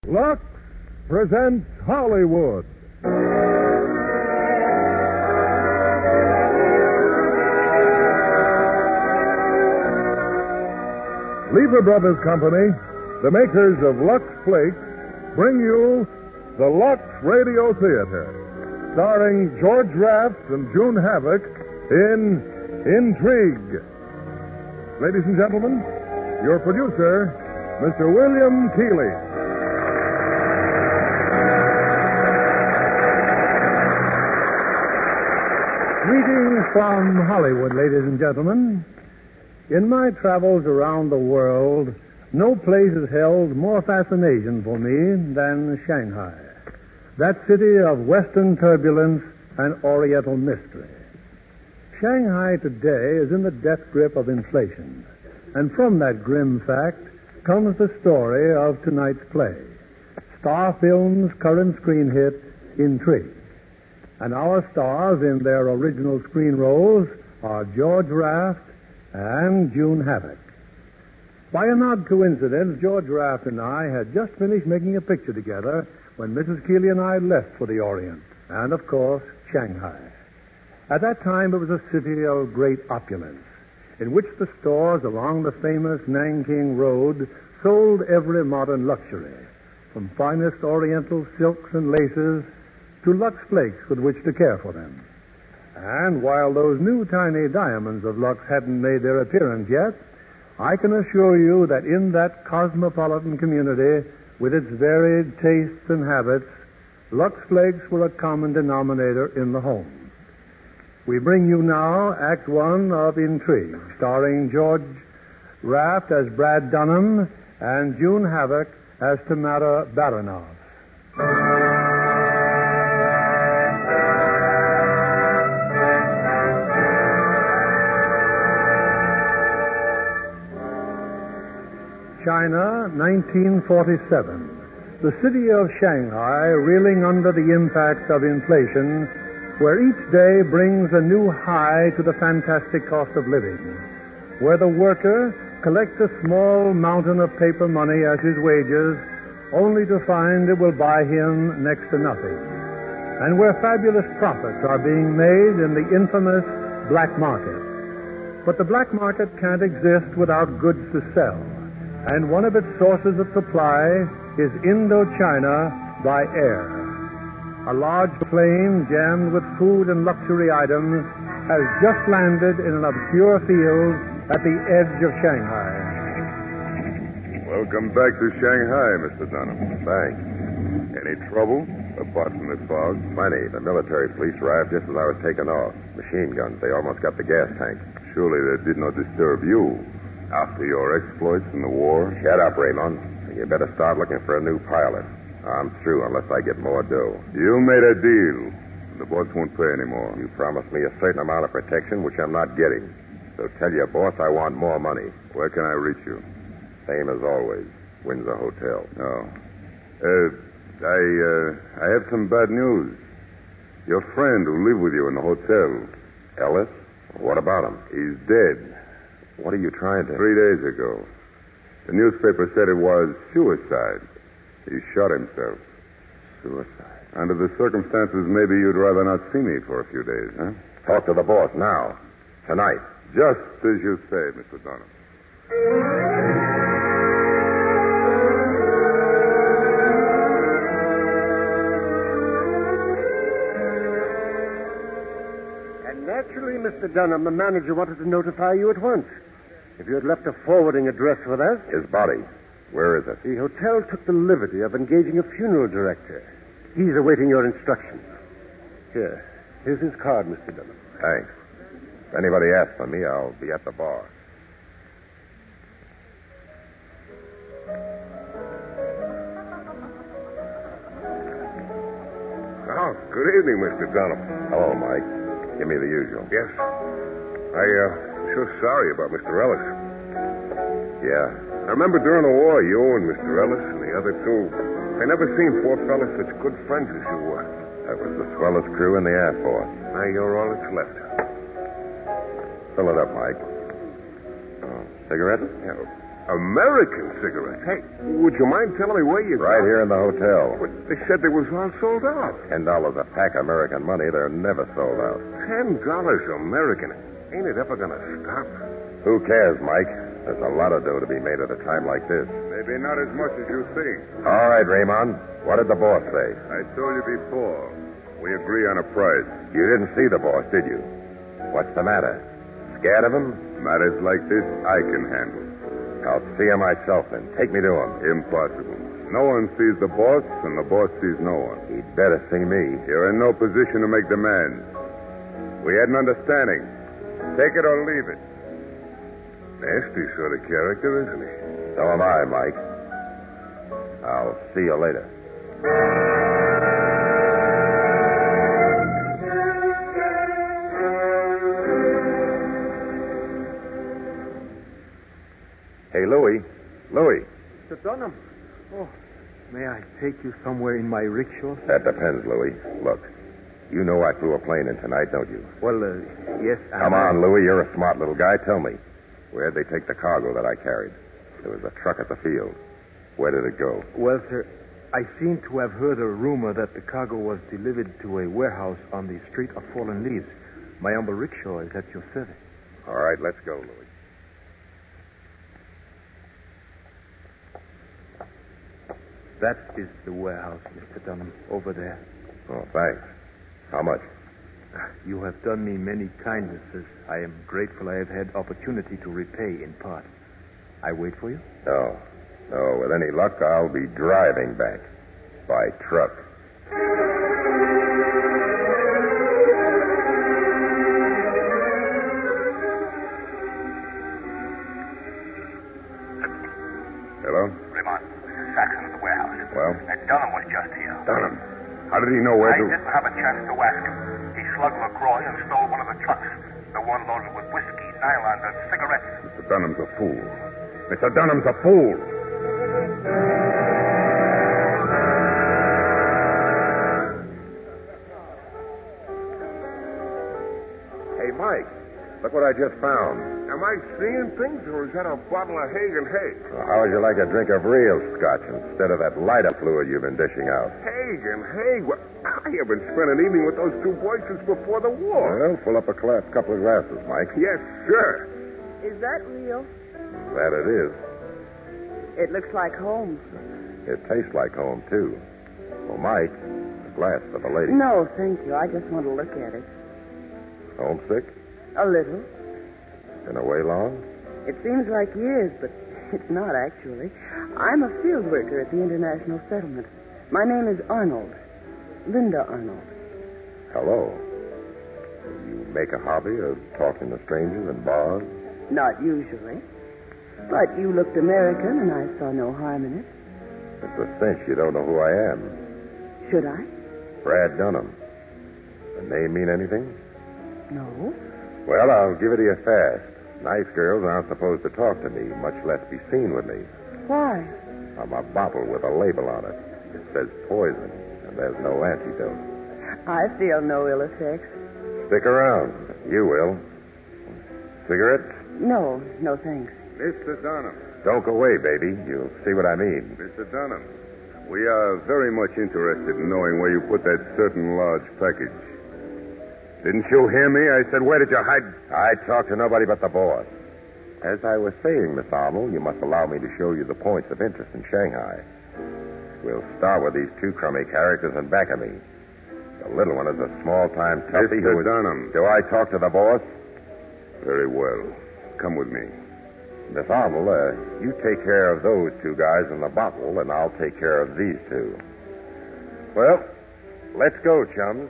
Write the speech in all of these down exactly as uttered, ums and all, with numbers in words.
Lux presents Hollywood. Lever Brothers Company, the makers of Lux Flakes, bring you the Lux Radio Theater, starring George Raft and June Havoc in Intrigue. Ladies and gentlemen, your producer, Mister William Keighley. Greetings from Hollywood, ladies and gentlemen. In my travels around the world, no place has held more fascination for me than Shanghai, that city of Western turbulence and Oriental mystery. Shanghai today is in the death grip of inflation, and from that grim fact comes the story of tonight's play, Star Film's current screen hit, Intrigue. And our stars in their original screen roles are George Raft and June Havoc. By an odd coincidence, George Raft and I had just finished making a picture together when Missus Keighley and I left for the Orient, and, of course, Shanghai. At that time, it was a city of great opulence, in which the stores along the famous Nanking Road sold every modern luxury, from finest Oriental silks and laces to Lux Flakes with which to care for them. And while those new tiny diamonds of Lux hadn't made their appearance yet, I can assure you that in that cosmopolitan community, with its varied tastes and habits, Lux Flakes were a common denominator in the home. We bring you now Act One of Intrigue, starring George Raft as Brad Dunham and June Havoc as Tamara Baranov. China, nineteen forty-seven. The city of Shanghai reeling under the impact of inflation, where each day brings a new high to the fantastic cost of living, where the worker collects a small mountain of paper money as his wages, only to find it will buy him next to nothing, and where fabulous profits are being made in the infamous black market. But the black market can't exist without goods to sell, and one of its sources of supply is Indochina by air. A large plane jammed with food and luxury items has just landed in an obscure field at the edge of Shanghai. Welcome back to Shanghai, Mister Dunham. Thanks. Any trouble? Apart from the fog? Plenty. The military police arrived just as I was taking off. Machine guns. They almost got the gas tank. Surely that did not disturb you. After your exploits in the war? Shut up, Raymond. You better start looking for a new pilot. I'm through unless I get more dough. You made a deal. The boss won't pay anymore. You promised me a certain amount of protection, which I'm not getting. So tell your boss I want more money. Where can I reach you? Same as always. Windsor Hotel. Oh. Uh, I, uh, I have some bad news. Your friend who lived with you in the hotel. Ellis? What about him? He's dead. What are you trying to... Three days ago. The newspaper said it was suicide. He shot himself. Suicide? Under the circumstances, maybe you'd rather not see me for a few days, huh? Talk to the boss now. Tonight. Just as you say, Mister Dunham. And naturally, Mister Dunham, the manager wanted to notify you at once. If you had left a forwarding address with us... His body. Where is it? The hotel took the liberty of engaging a funeral director. He's awaiting your instructions. Here. Here's his card, Mister Dunham. Thanks. If anybody asks for me, I'll be at the bar. Oh, good evening, Mister Dunham. Hello, Mike. Give me the usual. Yes. I, uh, I'm sure sorry about Mister Ellis. Yeah. I remember during the war, you and Mister Ellis and the other two, I never seen four fellas such good friends as you were. That was the swellest crew in the Air Force. Now you're all that's left. Fill it up, Mike. Oh, cigarette? Yeah. American cigarettes? Hey, would you mind telling me where you Right got here in the hotel. But they said they was all sold out. Ten dollars a pack American money. They're never sold out. Ten dollars American. Ain't it ever gonna stop? Who cares, Mike? There's a lot of dough to be made at a time like this. Maybe not as much as you think. All right, Raymond. What did the boss say? I told you before. We agree on a price. You didn't see the boss, did you? What's the matter? Scared of him? Matters like this, I can handle. I'll see him myself then. Take me to him. Impossible. No one sees the boss, and the boss sees no one. He'd better see me. You're in no position to make demands. We had an understanding. Take it or leave it. Nasty sort of character, isn't he? So am I, Mike. I'll see you later. Hey, Louie. Louie. Mister Dunham. Oh, may I take you somewhere in my rickshaw? That depends, Louie. Look, you know I flew a plane in tonight, don't you? Well, uh, yes, I Come know. on, Louie. You're a smart little guy. Tell me. Where'd they take the cargo that I carried? There was a truck at the field. Where did it go? Well, sir, I seem to have heard a rumor that the cargo was delivered to a warehouse on the street of Fallen Leaves. My humble rickshaw is at your service. All right, let's go, Louie. That is the warehouse, Mister Dunham, over there. Oh, thanks. How much? You have done me many kindnesses. I am grateful I have had opportunity to repay in part. I wait for you? No. No, with any luck, I'll be driving back. By truck. Hello? Raymond, this is Saxon at the warehouse. Well? Uh, Dunham was just here. Dunham. How did he know where I to... didn't have a chance to ask him. He slugged LaCroix and stole one of the trucks. The one loaded with whiskey, nylon, and cigarettes. Mister Dunham's a fool. Mister Dunham's a fool. Hey, Mike. Look what I just found. Am I seeing things, or is that a bottle of Hagen Hay? Well, how would you like a drink of real scotch instead of that lighter fluid you've been dishing out? Hagen Hay? Well, I haven't spent an evening with those two boys since before the war. Well, fill up a cla- couple of glasses, Mike. Yes, sir. Is that real? That it is. It looks like home. It tastes like home, too. Well, Mike, a glass for the lady. No, thank you. I just want to look at it. Homesick? A little. Been away long? It seems like years, but it's not actually. I'm a field worker at the International Settlement. My name is Arnold. Linda Arnold. Hello. You make a hobby of talking to strangers in bars? Not usually. But you looked American, and I saw no harm in it. It's a cinch you don't know who I am. Should I? Brad Dunham. The name mean anything? No. Well, I'll give it to you fast. Nice girls aren't supposed to talk to me, much less be seen with me. Why? I'm a bottle with a label on it. It says poison, and there's no antidote. I feel no ill effects. Stick around. You will. Cigarette? No, no thanks. Mister Dunham. Don't go away, baby. You'll see what I mean. Mister Dunham, we are very much interested in knowing where you put that certain large package. Didn't you hear me? I said, where did you hide? I talk to nobody but the boss. As I was saying, Miss Arnold, you must allow me to show you the points of interest in Shanghai. We'll start with these two crummy characters in back of me. The little one is a small-time toughie Mister who is... Dunham. Do I talk to the boss? Very well. Come with me. Miss Arnold, uh, you take care of those two guys in the bottle, and I'll take care of these two. Well, let's go, chums.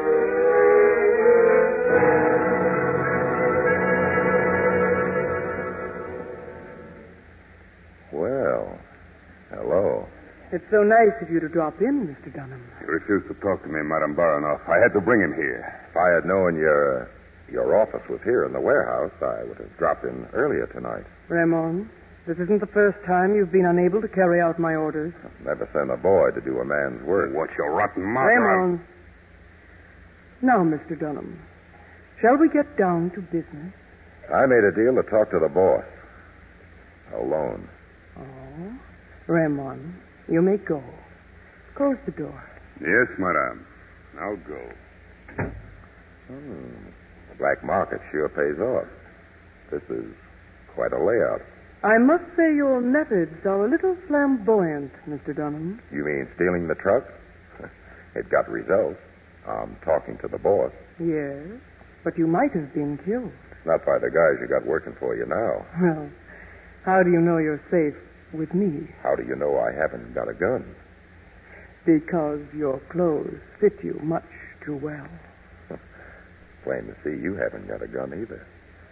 Well, hello. It's so nice of you to drop in, Mister Dunham. He refused to talk to me, Madame Baranoff. I had to bring him here. If I had known your, uh, your office was here in the warehouse, I would have dropped in earlier tonight. Ramon, this isn't the first time you've been unable to carry out my orders. Never send a boy to do a man's work. Watch your rotten mouth. Ramon. Now, Mister Dunham, shall we get down to business? I made a deal to talk to the boss. Alone. Oh, Raymond, you may go. Close the door. Yes, madame. I'll go. Hmm. The black market sure pays off. This is quite a layout. I must say your methods are a little flamboyant, Mister Dunham. You mean stealing the truck? It got results. I'm talking to the boss. Yes, but you might have been killed. Not by the guys you got working for you now. Well, how do you know you're safe with me? How do you know I haven't got a gun? Because your clothes fit you much too well. Plain to see you haven't got a gun either.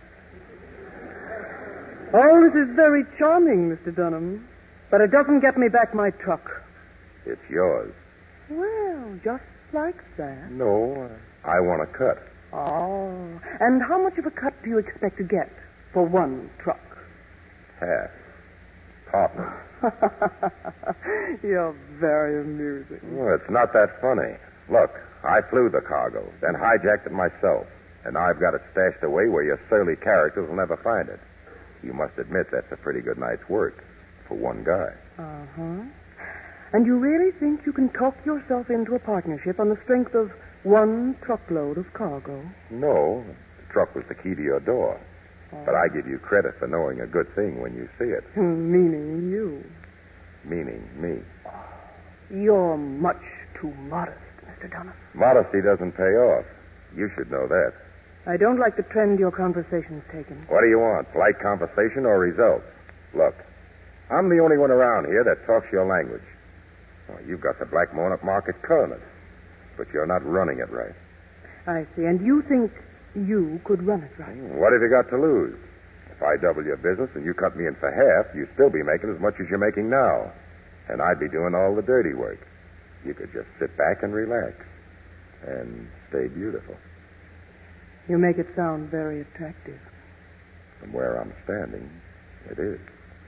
All this is very charming, Mister Dunham, but it doesn't get me back my truck. It's yours. Well, just like that. No, I want a cut. Oh, and how much of a cut do you expect to get for one truck? Half. Partner. You're very amusing. Well, it's not that funny. Look, I flew the cargo, then hijacked it myself, and I've got it stashed away where your surly characters will never find it. You must admit that's a pretty good night's work for one guy. Uh-huh. And you really think you can talk yourself into a partnership on the strength of one truckload of cargo? No, the truck was the key to your door. Oh. But I give you credit for knowing a good thing when you see it. Meaning you. Meaning me. You're much too modest, Mister Dunham. Modesty doesn't pay off. You should know that. I don't like the trend your conversation's taken. What do you want? Polite conversation or results? Look, I'm the only one around here that talks your language. Well, you've got the black market cornered, but you're not running it right. I see. And you think you could run it right? What have you got to lose? If I double your business and you cut me in for half, you'd still be making as much as you're making now. And I'd be doing all the dirty work. You could just sit back and relax and stay beautiful. You make it sound very attractive. From where I'm standing, it is.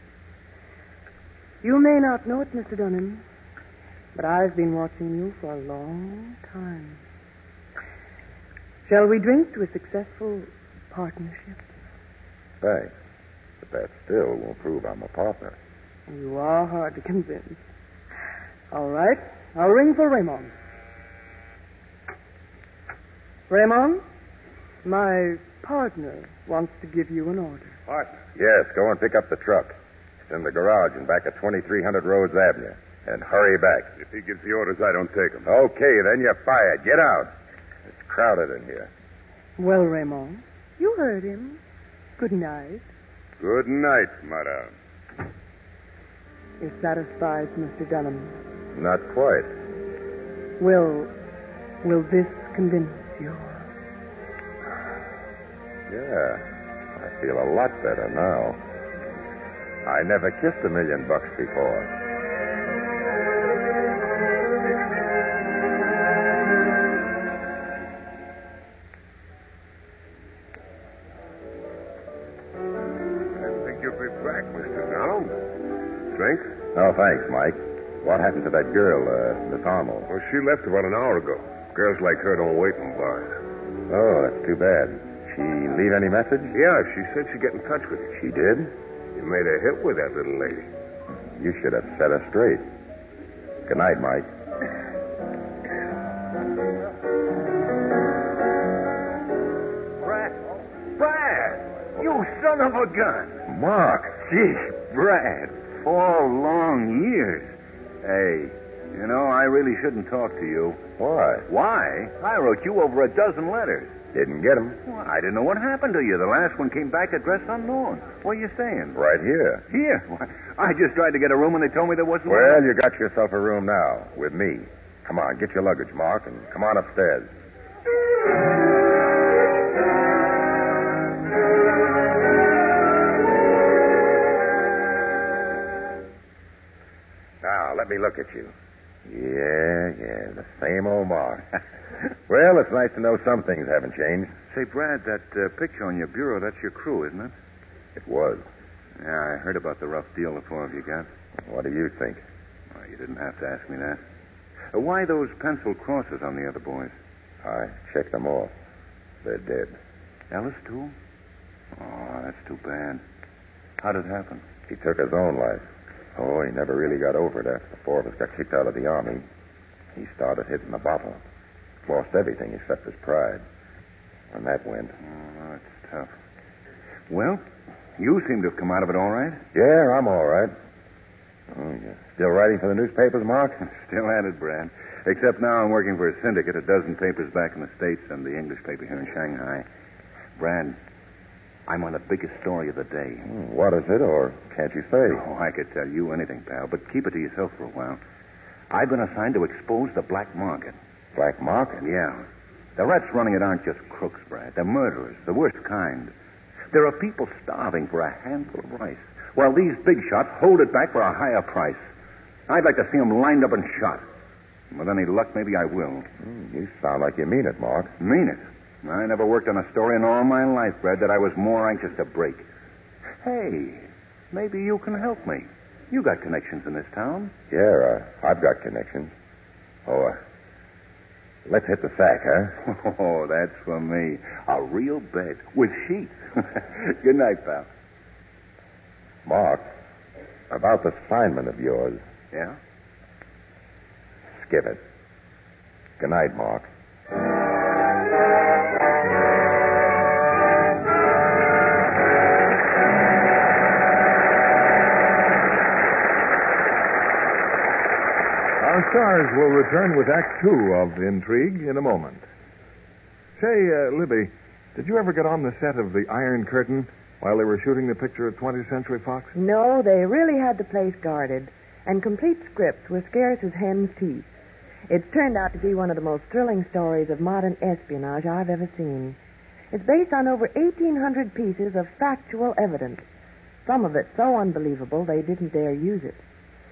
You may not know it, Mister Dunham, but I've been watching you for a long time. Shall we drink to a successful partnership? Thanks. But that still won't prove I'm a partner. You are hard to convince. All right. I'll ring for Raymond. Raymond, my partner wants to give you an order. Partner? Yes, go and pick up the truck. It's in the garage and back at twenty-three hundred Rhodes Avenue. And hurry back. If he gives the orders, I don't take them. Okay, then you're fired. Get out. It's crowded in here. Well, Raymond, you heard him. Good night. Good night, madame. You're satisfied, Mister Dunham? Not quite. Will, will this convince you? Yeah, I feel a lot better now. I never kissed a million bucks before. Drink? Oh, thanks, Mike. What happened to that girl, uh, Miss Arnold? Well, she left about an hour ago. Girls like her don't wait in bars. Oh, that's too bad. She leave any message? Yeah, she said she'd get in touch with you. She did? You made a hit with that little lady. You should have set her straight. Good night, Mike. Brad. Brad! You son of a gun! Mark! Gee, Brad. Four long years. Hey, you know, I really shouldn't talk to you. Why? Why? I wrote you over a dozen letters. Didn't get 'em. Well, I didn't know what happened to you. The last one came back address unknown. Where are you staying? Right here. Here? Why, I just tried to get a room and they told me there wasn't Well, one. you got yourself a room now, with me. Come on, get your luggage, Mark, and come on upstairs. Now, let me look at you. Yeah, yeah, the same old Mark. Well, it's nice to know some things haven't changed. Say, Brad, that uh, picture on your bureau, that's your crew, isn't it? It was. Yeah, I heard about the rough deal the four of you got. What do you think? Well, you didn't have to ask me that. Uh, why those pencil crosses on the other boys? I checked them off. They're dead. Ellis, too? Oh, that's too bad. How did it happen? He took his own life. Oh, he never really got over it after the four of us got kicked out of the army. He started hitting the bottle. Lost everything except his pride. And that went. Oh, that's tough. Well, you seem to have come out of it all right. Yeah, I'm all right. Oh, you still writing for the newspapers, Mark? Still at it, Brad. Except now I'm working for a syndicate, a dozen papers back in the States and the English paper here in Shanghai. Brad, I'm on the biggest story of the day. Hmm, what is it, or can't you say? Oh, I could tell you anything, pal, but keep it to yourself for a while. I've been assigned to expose the black market. Black market? Yeah. The rats running it aren't just crooks, Brad. They're murderers, the worst kind. There are people starving for a handful of rice, while these big shots hold it back for a higher price. I'd like to see them lined up and shot. With any luck, maybe I will. Mm, you sound like you mean it, Mark. Mean it? I never worked on a story in all my life, Brad, that I was more anxious to break. Hey, maybe you can help me. You got connections in this town. Yeah, uh, I've got connections. Oh, uh, let's hit the sack, huh? Oh, that's for me. A real bed with sheets. Good night, pal. Mark, about this assignment of yours. Yeah? Skip it. Good night, Mark. Our stars will return with Act Two of Intrigue in a moment. Say, uh, Libby, did you ever get on the set of The Iron Curtain while they were shooting the picture at twentieth Century Fox? No, they really had the place guarded, and complete scripts were scarce as hen's teeth. It's turned out to be one of the most thrilling stories of modern espionage I've ever seen. It's based on over eighteen hundred pieces of factual evidence, some of it so unbelievable they didn't dare use it.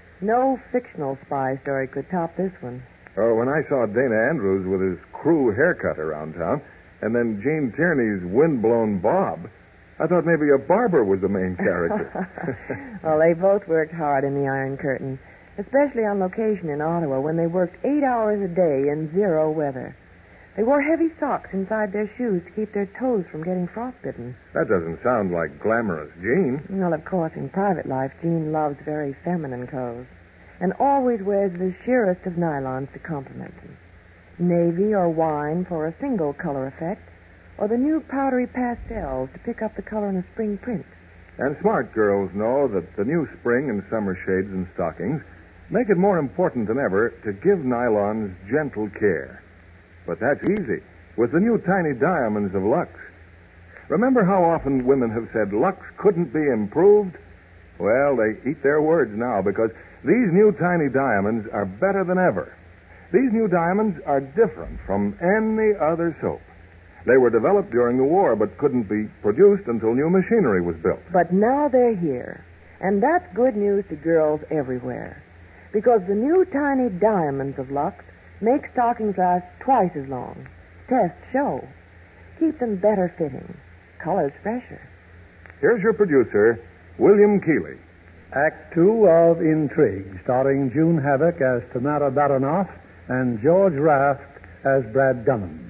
No fictional spy story could top this one. Oh, when I saw Dana Andrews with his crew haircut around town, and then Gene Tierney's windblown bob, I thought maybe a barber was the main character. Well, they both worked hard in the Iron Curtain, especially on location in Ottawa when they worked eight hours a day in zero weather. They wore heavy socks inside their shoes to keep their toes from getting frostbitten. That doesn't sound like glamorous Gene. Well, of course, in private life, Gene loves very feminine clothes and always wears the sheerest of nylons to complement them. Navy or wine for a single color effect, or the new powdery pastels to pick up the color in a spring print. And smart girls know that the new spring and summer shades and stockings make it more important than ever to give nylons gentle care. But that's easy with the new tiny diamonds of Lux. Remember how often women have said Lux couldn't be improved? Well, they eat their words now because these new tiny diamonds are better than ever. These new diamonds are different from any other soap. They were developed during the war but couldn't be produced until new machinery was built. But now they're here, and that's good news to girls everywhere. Because the new tiny diamonds of Lux make stockings last twice as long. Tests show. Keep them better fitting. Colors fresher. Here's your producer, William Keeley. Act Two of Intrigue, starring June Havoc as Tamara Baronoff and George Raft as Brad Dunham.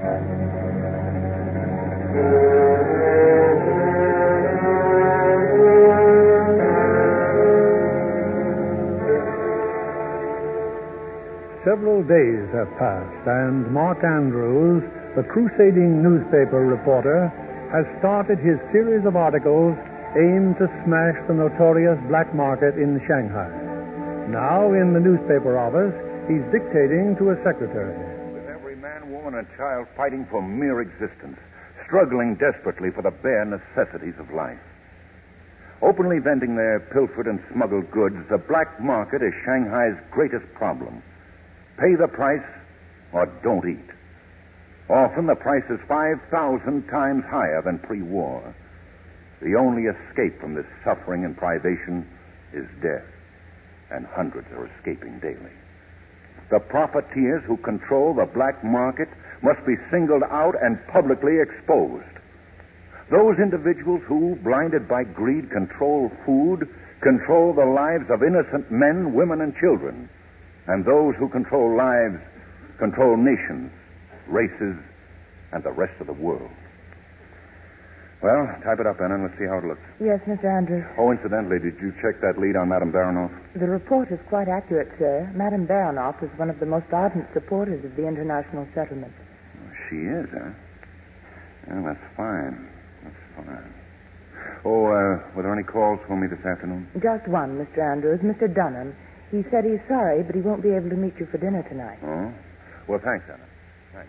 Several days have passed, and Mark Andrews, the crusading newspaper reporter, has started his series of articles aimed to smash the notorious black market in Shanghai. Now, in the newspaper office, he's dictating to a secretary. With every man, woman, and child fighting for mere existence, struggling desperately for the bare necessities of life. Openly vending their pilfered and smuggled goods, the black market is Shanghai's greatest problem. Pay the price or don't eat. Often the price is five thousand times higher than pre-war. The only escape from this suffering and privation is death, and hundreds are escaping daily. The profiteers who control the black market must be singled out and publicly exposed. Those individuals who, blinded by greed, control food, control the lives of innocent men, women, and children. And those who control lives control nations, races, and the rest of the world. Well, type it up, Anna, and let's see how it looks. Yes, Mister Andrews. Oh, incidentally, did you check that lead on Madame Baranoff? The report is quite accurate, sir. Madame Baranoff is one of the most ardent supporters of the international settlement. She is, huh? Well, that's fine. That's fine. Oh, uh, were there any calls for me this afternoon? Just one, Mister Andrews. Mister Dunham. He said he's sorry, but he won't be able to meet you for dinner tonight. Oh? Well, thanks, Anna. Thanks.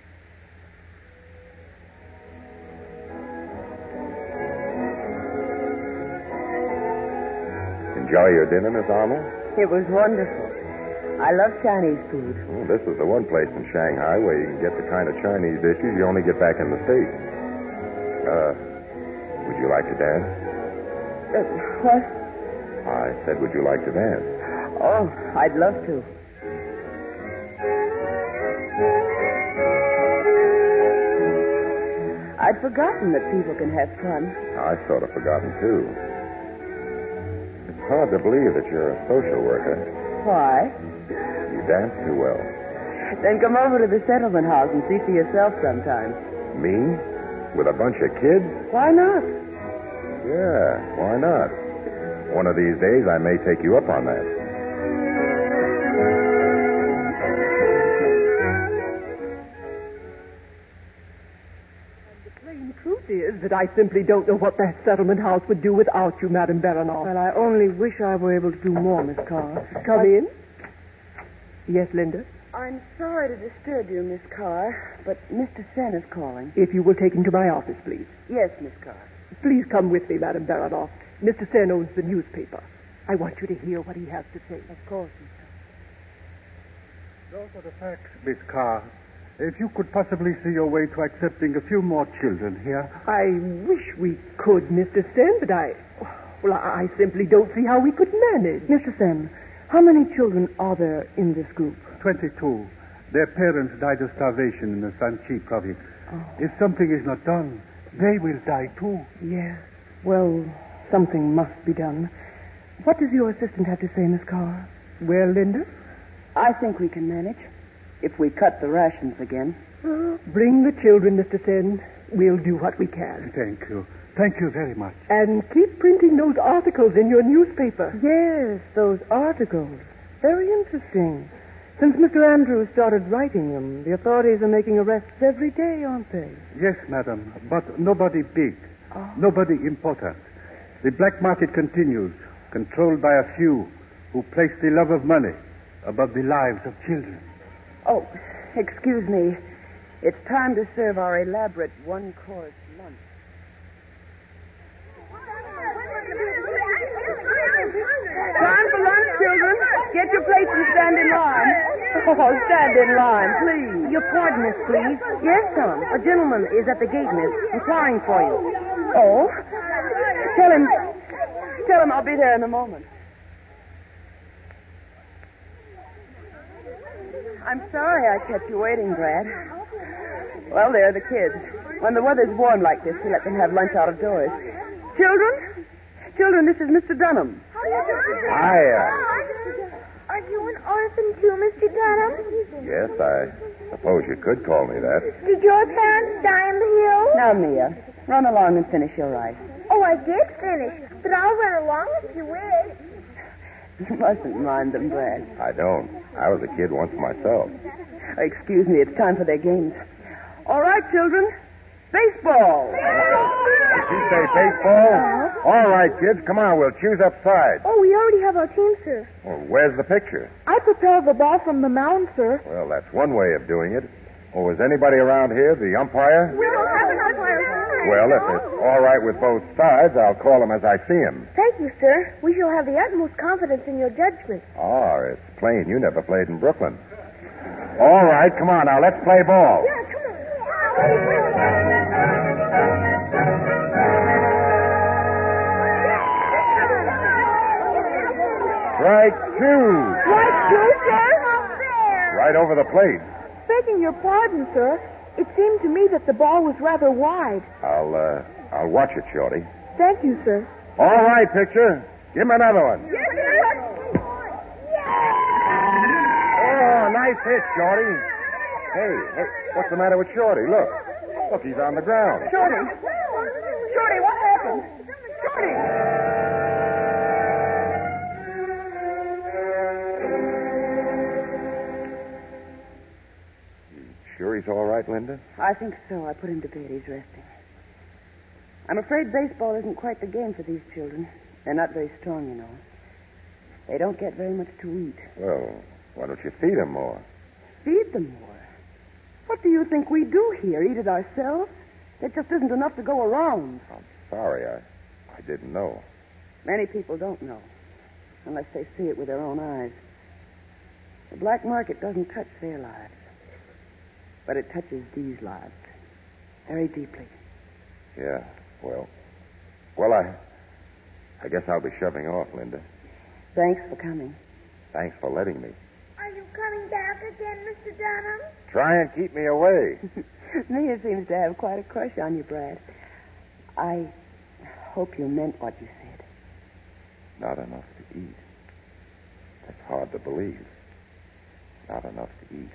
Enjoy your dinner, Miss Arnold? It was wonderful. I love Chinese food. Well, this is the one place in Shanghai where you can get the kind of Chinese dishes you only get back in the States. Uh, would you like to dance? Uh, what? I said, would you like to dance? Oh, I'd love to. I'd forgotten that people can have fun. I've sort of forgotten, too. It's hard to believe that you're a social worker. Why? You dance too well. Then come over to the settlement house and see for yourself sometime. Me? With a bunch of kids? Why not? Yeah, why not? One of these days I may take you up on that. The plain truth is that I simply don't know what that settlement house would do without you, Madame Baranoff. Well, I only wish I were able to do more, Miss Carr. Come I... in. Yes, Linda? I'm sorry to disturb you, Miss Carr, but Mister Sen is calling. If you will take him to my office, please. Yes, Miss Carr. Please come with me, Madame Baranoff. Mister Sen owns the newspaper. I want you to hear what he has to say. Of course, Miss Carr. Those are the facts, Miss Carr. If you could possibly see your way to accepting a few more children here. I wish we could, Mister Sen, but I... Well, I simply don't see how we could manage. Mister Sen, how many children are there in this group? Twenty-two. Their parents died of starvation in the Sanchi province. Oh. If something is not done, they will die too. Yes. Well, something must be done. What does your assistant have to say, Miss Carr? Well, Linda? I think we can manage. If we cut the rations again. Oh, bring the children, Mister Sen. We'll do what we can. Thank you. Thank you very much. And keep printing those articles in your newspaper. Yes, those articles. Very interesting. Since Mister Andrews started writing them, the authorities are making arrests every day, aren't they? Yes, madam, but nobody big. Oh. Nobody important. The black market continues, controlled by a few who place the love of money above the lives of children. Oh, excuse me. It's time to serve our elaborate one-course lunch. Time for lunch, children. Get your plates and stand in line. Oh, stand in line, please. Your pardon us, please. Yes, son. A gentleman is at the gate, miss, inquiring for you. Oh? Tell him. Tell him I'll be there in a moment. I'm sorry I kept you waiting, Brad. Well, there are the kids. When the weather's warm like this, we let them have lunch out of doors. Children? Children, this is Mister Dunham. Hiya. Are you an orphan too, Mister Dunham? Yes, I suppose you could call me that. Did your parents die in the hills? Now, Mia, run along and finish your rice. Oh, I did finish, but I'll run along if you wish. You mustn't mind them, Brad. I don't. I was a kid once myself. Excuse me, it's time for their games. All right, children. Baseball. Did you say baseball? Uh-huh. All right, kids, come on. We'll choose up sides. Oh, we already have our team, sir. Well, where's the picture? I propelled the ball from the mound, sir. Well, that's one way of doing it. Oh, is anybody around here the umpire? We don't have an umpire. Well, if it's all right with both sides, I'll call him as I see him. Thank you, sir. We shall have the utmost confidence in your judgment. Oh, it's plain you never played in Brooklyn. All right, come on now. Let's play ball. Yeah, come on. Strike two. Strike two, sir? Right over the plate. Begging your pardon, sir. It seemed to me that the ball was rather wide. I'll, uh, I'll watch it, Shorty. Thank you, sir. All right, pitcher. Give him another one. Yes, sir. Oh, nice hit, Shorty. Hey, hey, what's the matter with Shorty? Look. Look, he's on the ground. Shorty. Shorty, what Sure he's all right, Linda? I think so. I put him to bed. He's resting. I'm afraid baseball isn't quite the game for these children. They're not very strong, you know. They don't get very much to eat. Well, why don't you feed them more? Feed them more? What do you think we do here? Eat it ourselves? There just isn't enough to go around. I'm sorry. I, I didn't know. Many people don't know, unless they see it with their own eyes. The black market doesn't touch their lives, but it touches these lives very deeply. Yeah, well, well, I, I guess I'll be shoving off, Linda. Thanks for coming. Thanks for letting me. Are you coming back again, Mister Dunham? Try and keep me away. Mia seems to have quite a crush on you, Brad. I hope you meant what you said. Not enough to eat. That's hard to believe. Not enough to eat.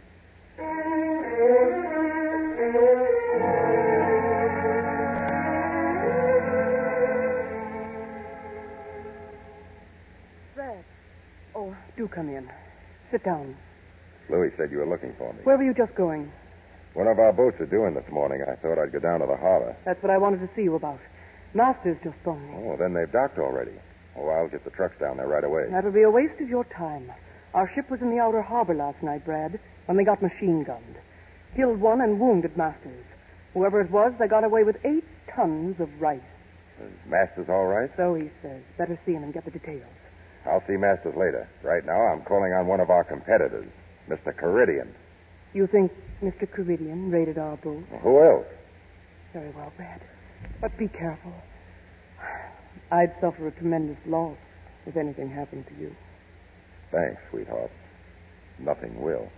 Brad. Oh, do come in. Sit down. Louis said you were looking for me. Where were you just going? One of our boats are doing this morning. I thought I'd go down to the harbor. That's what I wanted to see you about. Masters just phoned me. Oh, then they've docked already. Oh, I'll get the trucks down there right away. That'll be a waste of your time. Our ship was in the outer harbor last night, Brad, when they got machine gunned. Killed one and wounded Masters. Whoever it was, they got away with eight tons of rice. Is Masters all right? So he says. Better see him and get the details. I'll see Masters later. Right now, I'm calling on one of our competitors, Mister Caridian. You think Mister Caridian raided our boat? Well, who else? Very well, Brad. But be careful. I'd suffer a tremendous loss if anything happened to you. Thanks, sweetheart. Nothing will.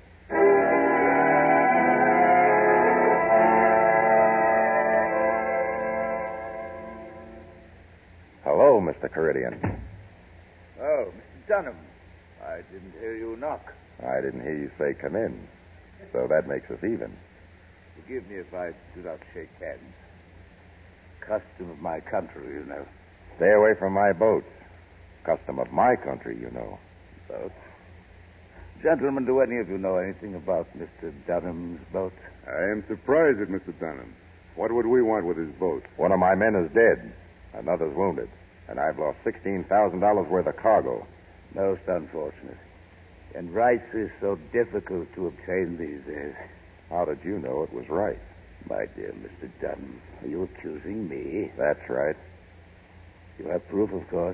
Hello, Mister Caridian. Oh, Mister Dunham. I didn't hear you knock. I didn't hear you say come in. So that makes us even. Forgive me if I do not shake hands. Custom of my country, you know. Stay away from my boats. Custom of my country, you know. Boats? Gentlemen, do any of you know anything about Mister Dunham's boat? I am surprised at Mister Dunham. What would we want with his boat? One of my men is dead. Another's wounded. And I've lost sixteen thousand dollars worth of cargo. Most unfortunate. And rice is so difficult to obtain these days. How did you know it was right? My dear Mister Dunham, are you accusing me? That's right. You have proof, of course.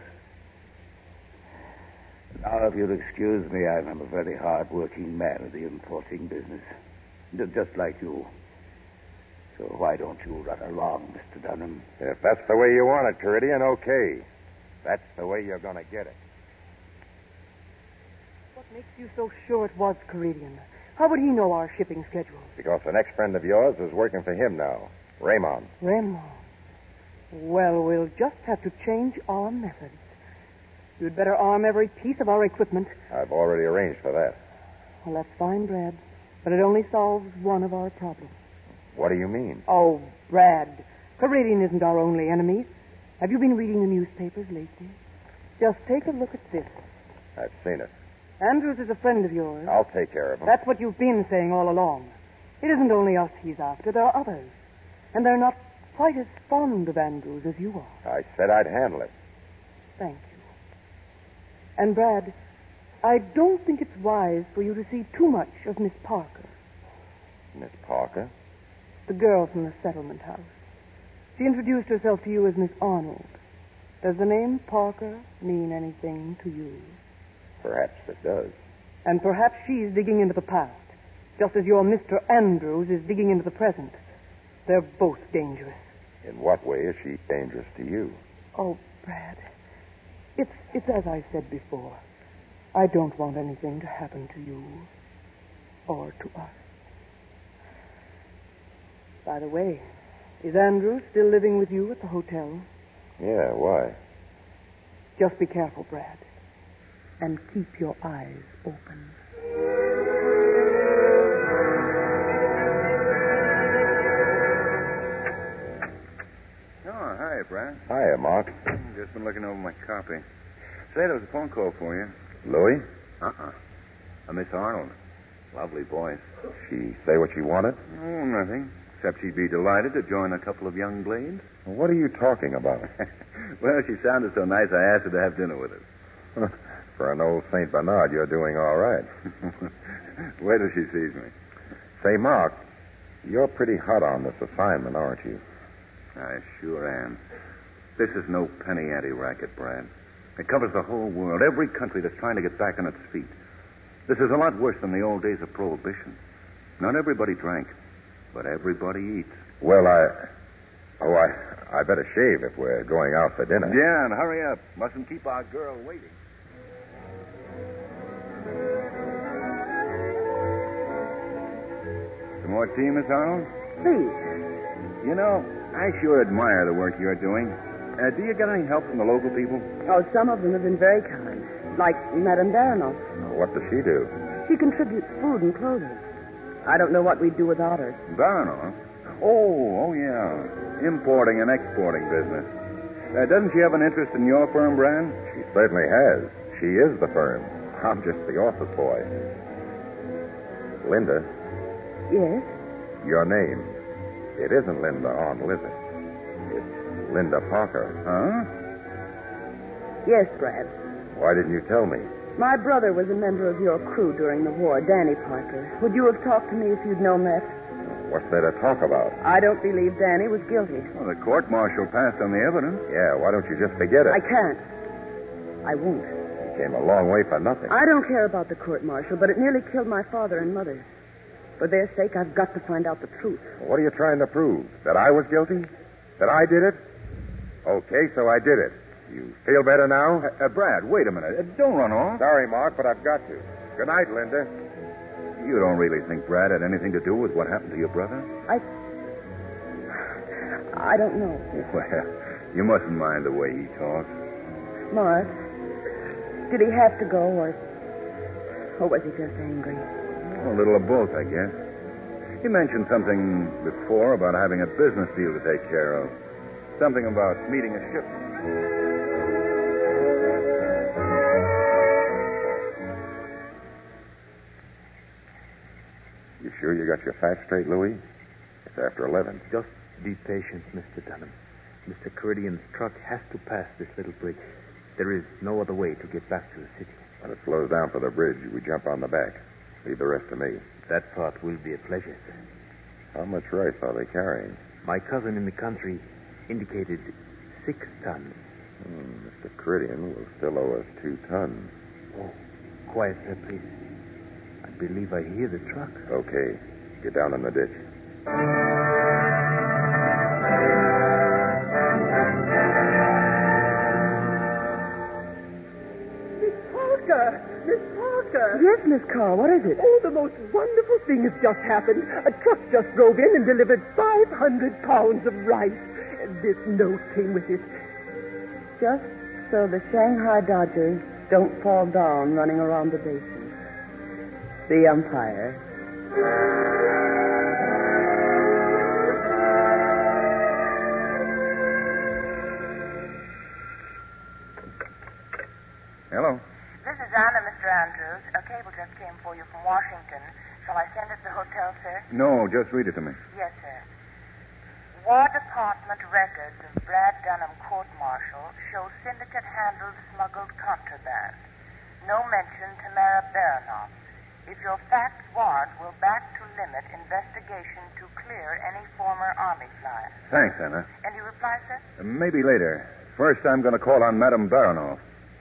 Now, if you'll excuse me, I'm a very hard-working man of the importing business. Just like you. So why don't you run along, Mister Dunham? If that's the way you want it, Caridian, okay. That's the way you're going to get it. What makes you so sure it was Caridian? How would he know our shipping schedule? Because an ex-friend of yours is working for him now, Raymond. Raymond. Well, we'll just have to change our methods. You'd better arm every piece of our equipment. I've already arranged for that. Well, that's fine, Brad. But it only solves one of our problems. What do you mean? Oh, Brad. Caridian isn't our only enemy. Have you been reading the newspapers lately? Just take a look at this. I've seen it. Andrews is a friend of yours. I'll take care of him. That's what you've been saying all along. It isn't only us he's after. There are others. And they're not quite as fond of Andrews as you are. I said I'd handle it. Thank you. And, Brad, I don't think it's wise for you to see too much of Miss Parker. Miss Parker? The girl from the settlement house. She introduced herself to you as Miss Arnold. Does the name Parker mean anything to you? Perhaps it does. And perhaps she's digging into the past, just as your Mister Andrews is digging into the present. They're both dangerous. In what way is she dangerous to you? Oh, Brad, it's, it's as I said before. I don't want anything to happen to you or to us. By the way, is Andrews still living with you at the hotel? Yeah, why? Just be careful, Brad. And keep your eyes open. Oh, hi, Brad. Hiya, Mark. Just looking over my copy. Say, there was a phone call for you. Louis? Uh-uh. Uh, Miss Arnold. Lovely voice. She say what she wanted? Oh, nothing. Except she'd be delighted to join a couple of young blades. What are you talking about? Well, she sounded so nice, I asked her to have dinner with us. For an old Saint Bernard, you're doing all right. Wait till she sees me. Say, Mark, you're pretty hot on this assignment, aren't you? I sure am. This is no penny ante racket, Brad. It covers the whole world, every country that's trying to get back on its feet. This is a lot worse than the old days of Prohibition. Not everybody drank, but everybody eats. Well, I... Oh, I, I better shave if we're going out for dinner. Yeah, and hurry up. Mustn't keep our girl waiting. Some more tea, Miss Arnold? Please. You know, I sure admire the work you're doing. Uh, do you get any help from the local people? Oh, some of them have been very kind. Like Madame Baranoff. What does she do? She contributes food and clothing. I don't know what we'd do without her. Baranoff? Oh, oh, yeah. Importing and exporting business. Uh, doesn't she have an interest in your firm, Brand? She certainly has. She is the firm. I'm just the office boy. Linda. Yes? Your name. It isn't Linda Arnold, is it? It's Linda Parker. Huh? Yes, Brad. Why didn't you tell me? My brother was a member of your crew during the war, Danny Parker. Would you have talked to me if you'd known that? What's there to talk about? I don't believe Danny was guilty. Well, the court-martial passed on the evidence. Yeah, why don't you just forget it? I can't. I won't. You came a long way for nothing. I don't care about the court-martial, but it nearly killed my father and mother. For their sake, I've got to find out the truth. What are you trying to prove? That I was guilty? That I did it? Okay, so I did it. You feel better now? Uh, uh, Brad, wait a minute. Uh, don't run off. Sorry, Mark, but I've got to. Good night, Linda. You don't really think Brad had anything to do with what happened to your brother? I... I don't know. Well, you mustn't mind the way he talks. Mark, did he have to go, or... or was he just angry? A little of both, I guess. He mentioned something before about having a business deal to take care of. Something about meeting a ship. You sure you got your facts straight, Louis? It's after eleven. Just be patient, Mister Dunham. Mister Caridian's truck has to pass this little bridge. There is no other way to get back to the city. When it slows down for the bridge, we jump on the back. Leave the rest to me. That part will be a pleasure, sir. How much rice are they carrying? My cousin in the country indicated six tons. Hmm, Mister Caridian will still owe us two tons. Oh, quiet, sir, please. I believe I hear the truck. Okay. Get down in the ditch. Miss Parker! Miss Parker! Yes, Miss Carr, what is it? Oh, the most wonderful thing has just happened. A truck just drove in and delivered five hundred pounds of rice. This note came with it. Just so the Shanghai Dodgers don't fall down running around the bases. The umpire. Hello. This is Anna, Mister Andrews. A cable just came for you from Washington. Shall I send it to the hotel, sir? No, just read it to me. Yes, sir. War Department records of Brad Dunham court-martial show syndicate handled smuggled contraband. No mention to Mara Baranoff. If your facts warrant, we'll back to limit investigation to clear any former Army flyer. Thanks, Anna. Any reply, sir? Uh, maybe later. First, I'm going to call on Madame Baranoff.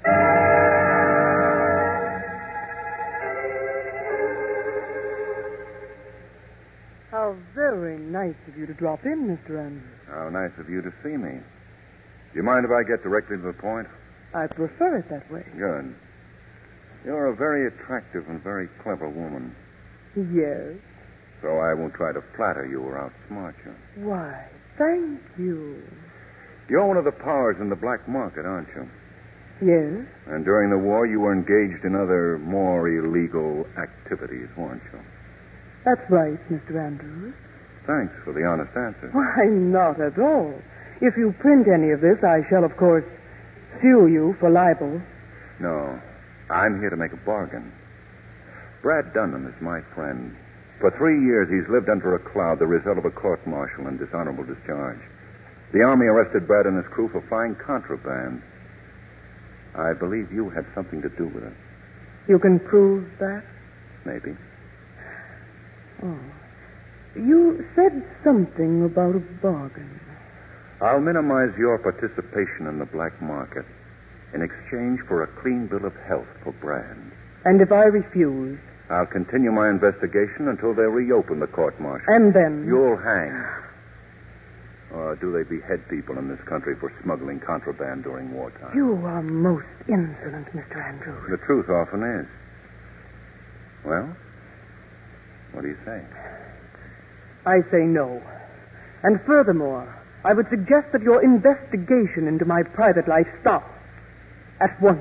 How very nice of you to drop in, Mister Andrews. How nice of you to see me. Do you mind if I get directly to the point? I prefer it that way. Good. You're a very attractive and very clever woman. Yes. So I won't try to flatter you or outsmart you. Why, thank you. You're one of the powers in the black market, aren't you? Yes. And during the war, you were engaged in other more illegal activities, weren't you? That's right, Mister Andrews. Thanks for the honest answer. Why, not at all. If you print any of this, I shall, of course, sue you for libel. No, I'm here to make a bargain. Brad Dunham is my friend. For three years, he's lived under a cloud, the result of a court-martial and dishonorable discharge. The Army arrested Brad and his crew for flying contraband. I believe you had something to do with it. You can prove that? Maybe. Oh. You said something about a bargain. I'll minimize your participation in the black market in exchange for a clean bill of health for Brad. And if I refuse? I'll continue my investigation until they reopen the court-martial. And then? You'll hang. Or do they behead people in this country for smuggling contraband during wartime? You are most insolent, Mister Andrews. The truth often is. Well, what do you say? I say no. And furthermore, I would suggest that your investigation into my private life stop at once.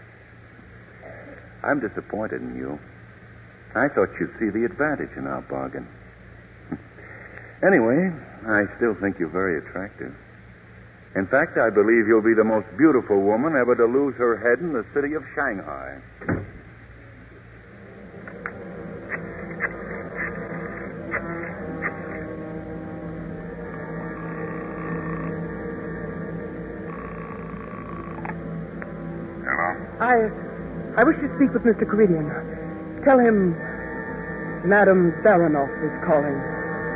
I'm disappointed in you. I thought you'd see the advantage in our bargain. Anyway, I still think you're very attractive. In fact, I believe you'll be the most beautiful woman ever to lose her head in the city of Shanghai. Hello? I, I wish to speak with Mister Caridian. Tell him Madame Baranoff is calling.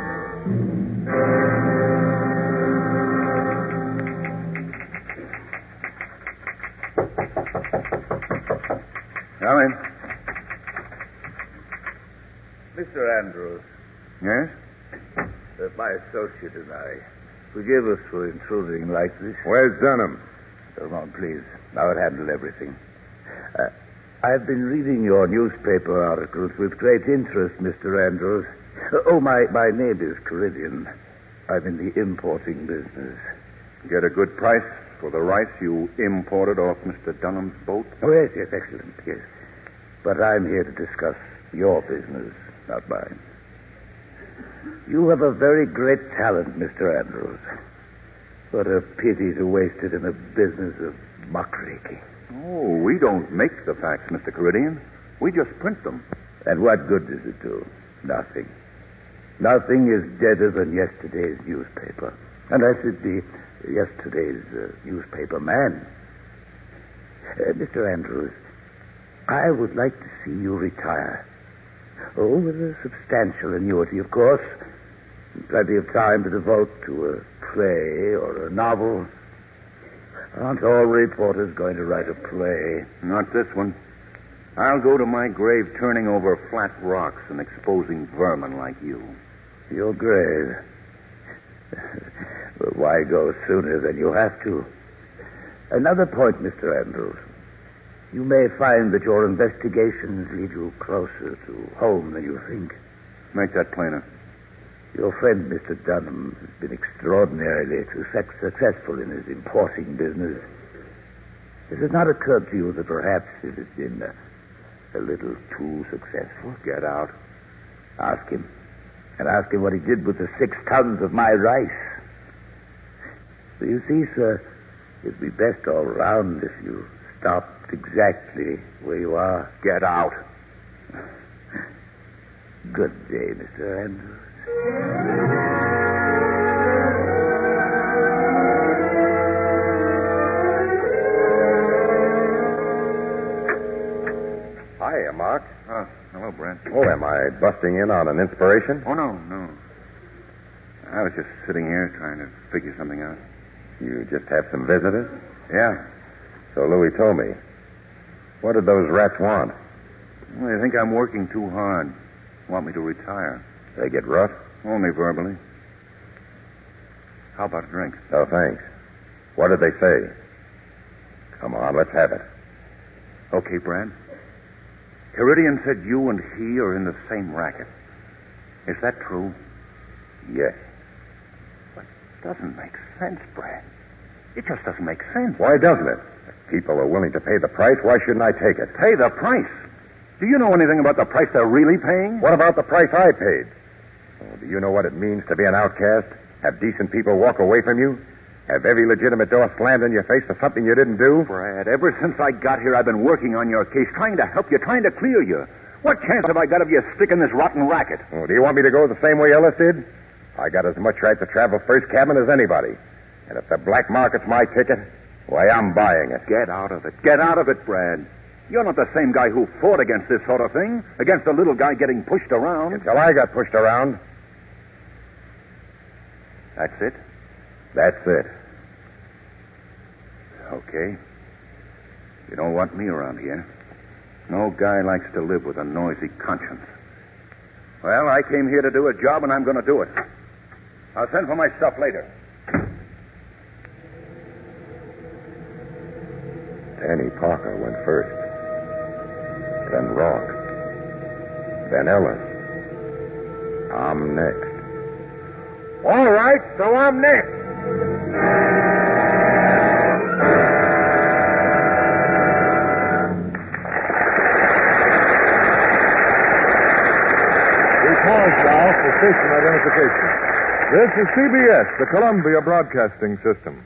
Come in. Mister Andrews. Yes? Uh, my associate and I. Forgive us for intruding like this. Where's Dunham? Come on, please. I'll handle everything. Uh, I've been reading your newspaper articles with great interest, Mister Andrews. Uh, oh, my, my name is Caridian. I'm in the importing business. Get a good price for the rice you imported off Mister Dunham's boat? Oh, yes, yes, excellent, yes. But I'm here to discuss your business, not mine. You have a very great talent, Mister Andrews. What a pity to waste it in a business of muckraking. Oh, we don't make the facts, Mister Caridian. We just print them. And what good does it do? Nothing. Nothing is deader than yesterday's newspaper. Unless it be yesterday's uh, newspaper man. Uh, Mister Andrews, I would like to see you retire. Oh, with a substantial annuity, of course. Plenty of time to devote to a play or a novel. Aren't all reporters going to write a play? Not this one. I'll go to my grave turning over flat rocks and exposing vermin like you. Your grave? Well, why go sooner than you have to? Another point, Mister Andrews. You may find that your investigations lead you closer to home than you think. Make that plainer. Your friend, Mister Dunham, has been extraordinarily successful in his importing business. Has it not occurred to you that perhaps it has been a, a little too successful? Get out. Ask him. And ask him what he did with the six tons of my rice. So you see, sir, it'd be best all round if you stopped exactly where you are. Get out. Good day, Mister Andrews. Hiya, Mark. Oh, hello, Brent. Oh, am I busting in on an inspiration? Oh, no, no. I was just sitting here trying to figure something out. You just have some visitors? Yeah. So Louis told me. What did those rats want? Well, they think I'm working too hard. Want me to retire. They get rough? Only verbally. How about a drink? No, thanks. What did they say? Come on, let's have it. Okay, Brad. Caridian said you and he are in the same racket. Is that true? Yes. But it doesn't make sense, Brad. It just doesn't make sense. Why doesn't it? If people are willing to pay the price, why shouldn't I take it? Pay the price? Do you know anything about the price they're really paying? What about the price I paid? Oh, do you know what it means to be an outcast? Have decent people walk away from you? Have every legitimate door slammed in your face for something you didn't do? Brad, ever since I got here, I've been working on your case, trying to help you, trying to clear you. What chance have I got of you sticking this rotten racket? Oh, do you want me to go the same way Ellis did? I got as much right to travel first cabin as anybody. And if the black market's my ticket, why, I'm buying it. Get out of it. Get out of it, Brad. You're not the same guy who fought against this sort of thing, against a little guy getting pushed around. Until I got pushed around. That's it? That's it. Okay. You don't want me around here. No guy likes to live with a noisy conscience. Well, I came here to do a job, and I'm going to do it. I'll send for my stuff later. Danny Parker went first. Then Rock. Then Ellis. I'm next. All right, so I'm next. We pause now for station identification. This is C B S, the Columbia Broadcasting System.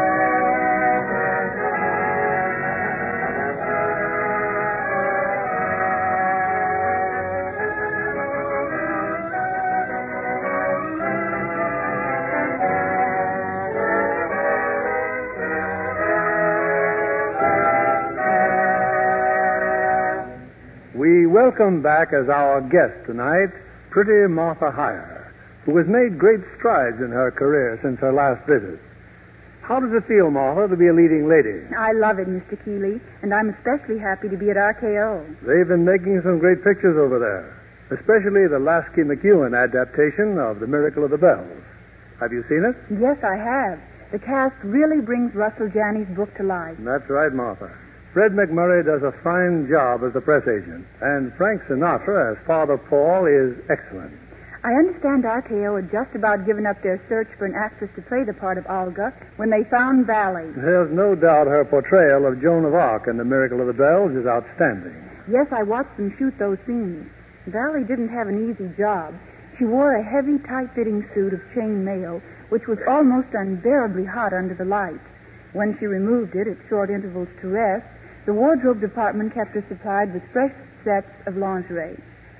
We welcome back as our guest tonight, pretty Martha Heyer, who has made great strides in her career since her last visit. How does it feel, Martha, to be a leading lady? I love it, Mister Keeley, and I'm especially happy to be at R K O. They've been making some great pictures over there, especially the Lasky McEwen adaptation of The Miracle of the Bells. Have you seen it? Yes, I have. The cast really brings Russell Janney's book to life. That's right, Martha. Fred McMurray does a fine job as the press agent, and Frank Sinatra as Father Paul is excellent. I understand R K O had just about given up their search for an actress to play the part of Olga when they found Valley. There's no doubt her portrayal of Joan of Arc in The Miracle of the Bells is outstanding. Yes, I watched them shoot those scenes. Valley didn't have an easy job. She wore a heavy, tight-fitting suit of chain mail, which was almost unbearably hot under the lights. When she removed it at short intervals to rest, the wardrobe department kept her supplied with fresh sets of lingerie.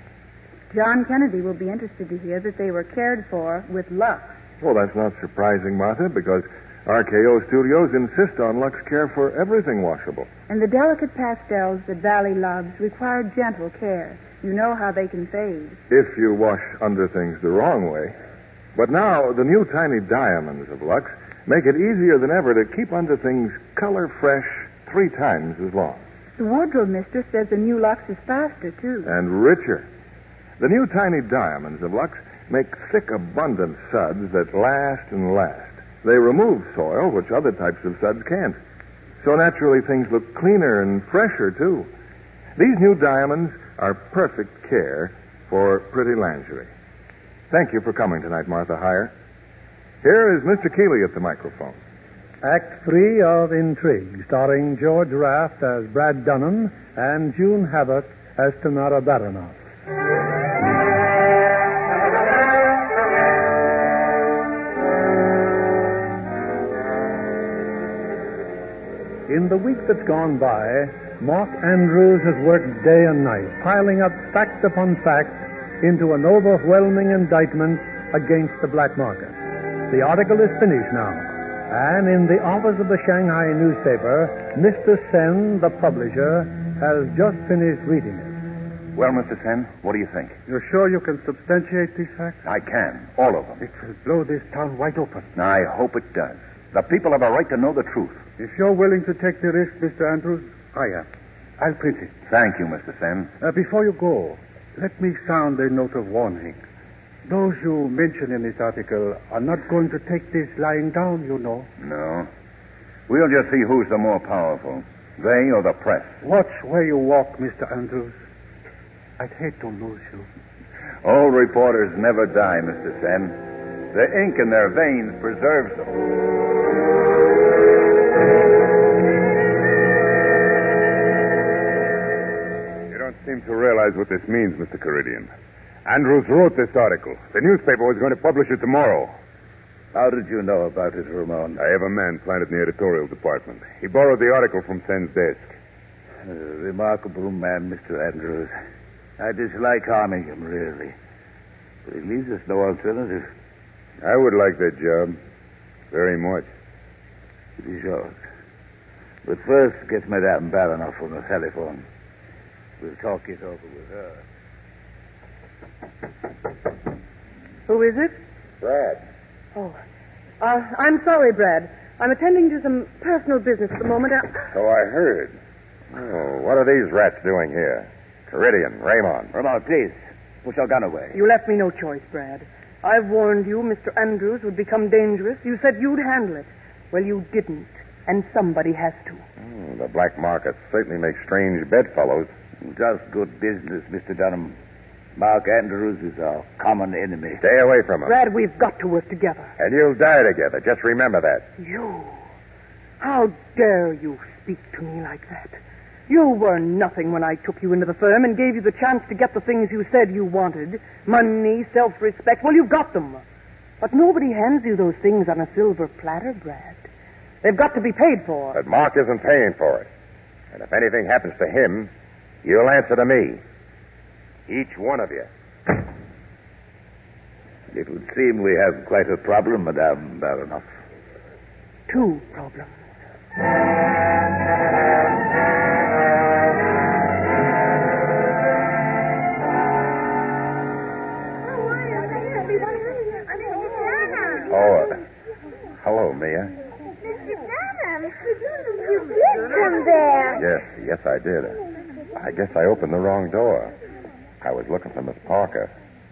John Kennedy will be interested to hear that they were cared for with Lux. Well, that's not surprising, Martha, because R K O Studios insist on Lux Care for everything washable. And the delicate pastels that Valley loves require gentle care. You know how they can fade. If you wash underthings the wrong way. But now, the new tiny diamonds of Lux make it easier than ever to keep underthings color fresh three times as long. The wardrobe mistress says the new Lux is faster, too. And richer. The new tiny diamonds of Lux make thick, abundant suds that last and last. They remove soil, which other types of suds can't. So naturally, things look cleaner and fresher, too. These new diamonds are perfect care for pretty lingerie. Thank you for coming tonight, Martha Heyer. Here is Mister Keeley at the microphone. Act three of Intrigue, starring George Raft as Brad Dunham and June Havoc as Tamara Baranoff. In the week that's gone by, Mark Andrews has worked day and night, piling up fact upon fact into an overwhelming indictment against the black market. The article is finished now, and in the office of the Shanghai newspaper, Mister Sen, the publisher, has just finished reading it. Well, Mister Sen, what do you think? You're sure you can substantiate these facts? I can. All of them. It will blow this town wide open. I hope it does. The people have a right to know the truth. If you're willing to take the risk, Mister Andrews, I am. I'll print it. Thank you, Mister Sen. Uh, before you go, let me sound a note of warning. Those you mention in this article are not going to take this lying down, you know. No. We'll just see who's the more powerful, they or the press. Watch where you walk, Mister Andrews. I'd hate to lose you. Old reporters never die, Mister Sen. The ink in their veins preserves them. You don't seem to realize what this means, Mister Caridian. Andrews wrote this article. The newspaper was going to publish it tomorrow. How did you know about it, Ramon? I have a man planted in the editorial department. He borrowed the article from Sen's desk. A remarkable man, Mister Andrews. I dislike harming him, really. But he leaves us no alternative. I would like that job. Very much. It is yours. But first, get Madame Baranoff on the telephone. We'll talk it over with her. Who is it? Brad. Oh. Uh, I'm sorry, Brad. I'm attending to some personal business at the moment. I... So I heard. Oh, what are these rats doing here? Caridian, Raymond. Ramon, please. Put your gun away. You left me no choice, Brad. I've warned you Mister Andrews would become dangerous. You said you'd handle it. Well, you didn't. And somebody has to. Mm, the black market certainly makes strange bedfellows. Just good business, Mister Dunham. Mark Andrews is our common enemy. Stay away from him. Brad, we've got to work together. And you'll die together. Just remember that. You? How dare you speak to me like that? You were nothing when I took you into the firm and gave you the chance to get the things you said you wanted. Money, self-respect. Well, you've got them. But nobody hands you those things on a silver platter, Brad. They've got to be paid for. But Mark isn't paying for it. And if anything happens to him, you'll answer to me. Each one of you. It would seem we have quite a problem, Madame Baranoff. Two problems. Oh, uh, hello, Mia. Mister Dunham, you did come there. Yes, yes, I did. I guess I opened the wrong door. I was looking for Miss Parker.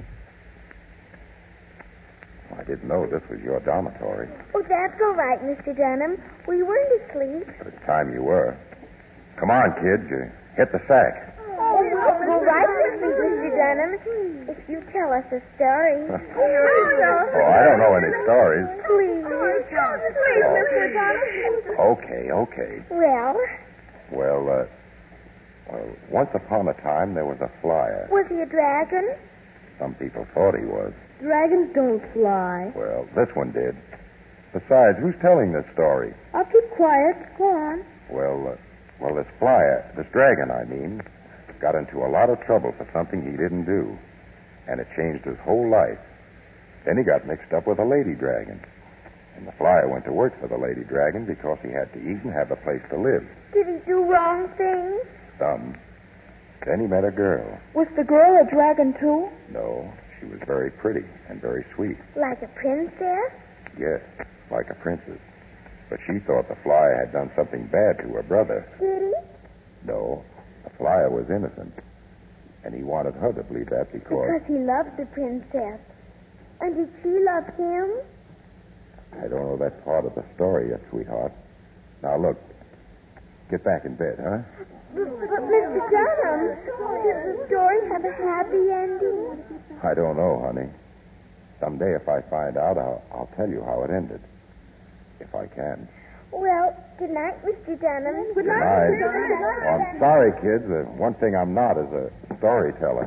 Well, I didn't know this was your dormitory. Oh, that's all right, Mister Dunham. We weren't asleep. By the time you were. Come on, kids. You hit the sack. Oh, we'll go right with you, Mister Dunham, if you tell us a story. Oh, I don't know any stories. Please. Please, Mister Dunham. Okay, okay. Well? Well, uh, well, once upon a time, there was a flyer. Was he a dragon? Some people thought he was. Dragons don't fly. Well, this one did. Besides, who's telling this story? I'll keep quiet. Go on. Well, uh, well, this flyer, this dragon, I mean, got into a lot of trouble for something he didn't do. And it changed his whole life. Then he got mixed up with a lady dragon. And the flyer went to work for the lady dragon because he had to eat and have a place to live. Did he do wrong things? Some. Then he met a girl. Was the girl a dragon, too? No, she was very pretty and very sweet. Like a princess? Yes, like a princess. But she thought the flyer had done something bad to her brother. Did he? No, the flyer was innocent. And he wanted her to believe that because... Because he loved the princess. And did she love him? I don't know that part of the story yet, sweetheart. Now, look. Get back in bed, huh? But, but Mister Dunham, does the story have a happy ending? I don't know, honey. Someday, if I find out, I'll, I'll tell you how it ended. If I can. Well, good night, Mister Dunham. Good night. Oh, I'm sorry, kids. Uh, one thing I'm not is a storyteller.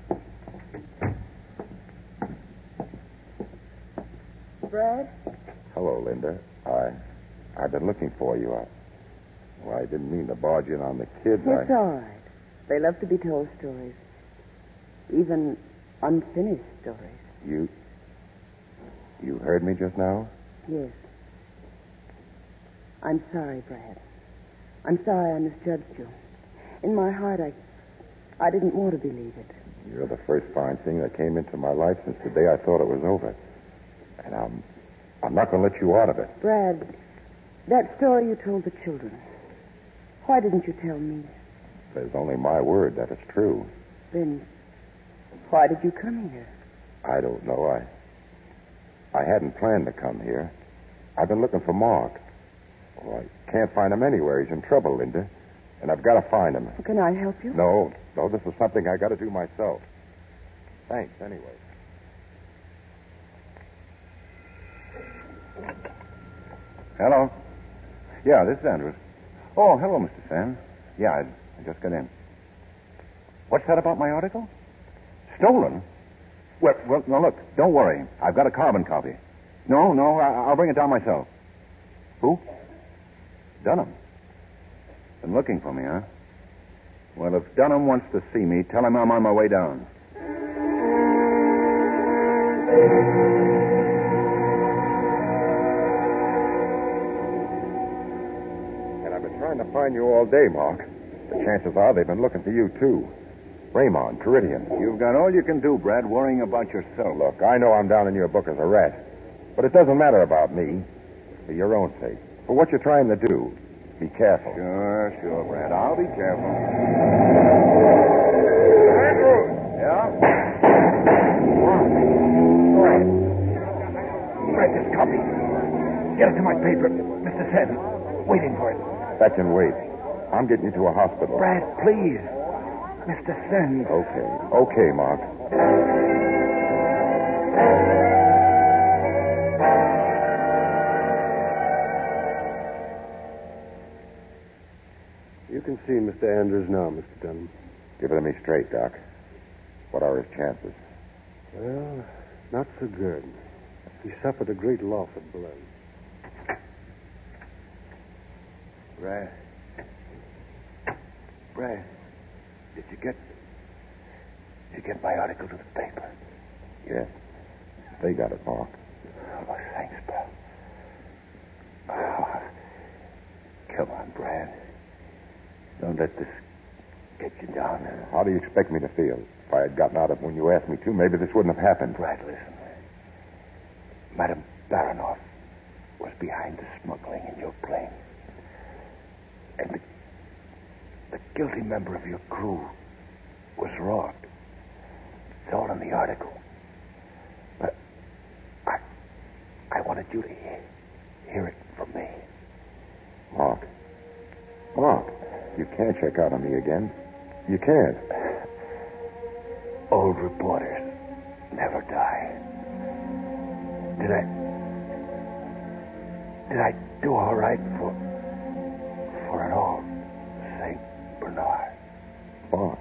Brad? Hello, Linda. I, I've been looking for you. I, well, I didn't mean to barge in on the kids. It's I... all right. They love to be told stories. Even unfinished stories. You... You heard me just now? Yes. I'm sorry, Brad. I'm sorry I misjudged you. In my heart, I... I didn't want to believe it. You're the first fine thing that came into my life since the day I thought it was over. And I'm... I'm not going to let you out of it. Brad, that story you told the children, why didn't you tell me? There's only my word that it's true. Then why did you come here? I don't know. I... I hadn't planned to come here. I've been looking for Mark. Well, I can't find him anywhere. He's in trouble, Linda. And I've got to find him. Can I help you? No. No, this is something I got to do myself. Thanks, anyway. Hello? Yeah, this is Andrews. Oh, hello, Mister Sam. Yeah, I, I just got in. What's that about my article? Stolen? Well, well, now look, don't worry. I've got a carbon copy. No, no, I- I'll bring it down myself. Who? Dunham. Been looking for me, huh? Well, if Dunham wants to see me, tell him I'm on my way down. And I've been trying to find you all day, Mark. The chances are they've been looking for you, too. Raymond, Caridian. You've got all you can do, Brad, worrying about yourself. Look, I know I'm down in your book as a rat, but it doesn't matter about me. For your own sake. For what you're trying to do, be careful. Sure, sure, Brad. I'll be careful. Andrews! Yeah? Brad, this copy. Get it to my paper. Mister Sen, waiting for it. That can wait. I'm getting you to a hospital. Brad, please. Mister Sen. Okay. Okay, Mark. You can see Mister Andrews now, Mister Dunham. Give it to me straight, Doc. What are his chances? Well, not so good. He suffered a great loss of blood. Brad. Brad, did you get... Did you get my article to the paper? Yes. They got it, Mark. Oh, thanks, pal. Oh, come on, Brad. Don't let this get you down. How do you expect me to feel? If I had gotten out of it when you asked me to, maybe this wouldn't have happened. Brad, listen. Madame Baranoff was behind the smuggling in your plane. And the, the guilty member of your crew was wronged. It's all in the article. But I, I wanted you to hear, hear it from me. Mark. Mark. You can't check out on me again. You can't. Old reporters never die. Did I... Did I do all right for... for an old Saint Bernard? Mark.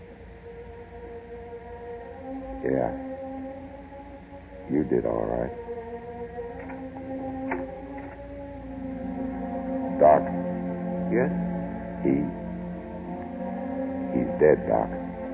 Yeah. You did all right. Doc. Yes? He... He's dead, Doc.